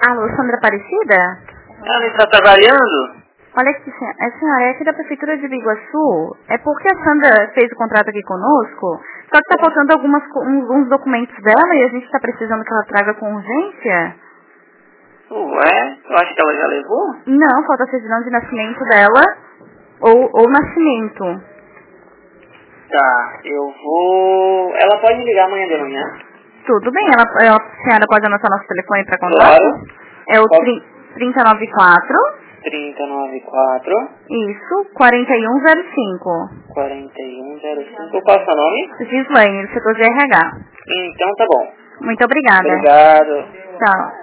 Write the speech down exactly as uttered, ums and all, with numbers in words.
Alô, Sandra Aparecida? Ela está trabalhando? Olha aqui, senhora, a senhora é aqui da Prefeitura de Biguaçu. É porque a Sandra fez o contrato aqui conosco, só que tá faltando algumas, uns, uns documentos dela e a gente tá precisando que ela traga com urgência. Ué, eu acho que ela já levou. Não, falta a certidão de nascimento dela ou, ou nascimento. Tá, eu vou... Ela pode me ligar amanhã de manhã? Tudo bem, ela, ela, a senhora pode anotar nosso telefone para contato? Claro. É o Qual? trinta e nove quatro. trinta e nove quatro. Isso, quarenta e um zero cinco. quarenta e um zero cinco. Qual é o seu nome? Gislaine, do setor de R H. Então tá bom. Muito obrigada. Obrigado. Tchau.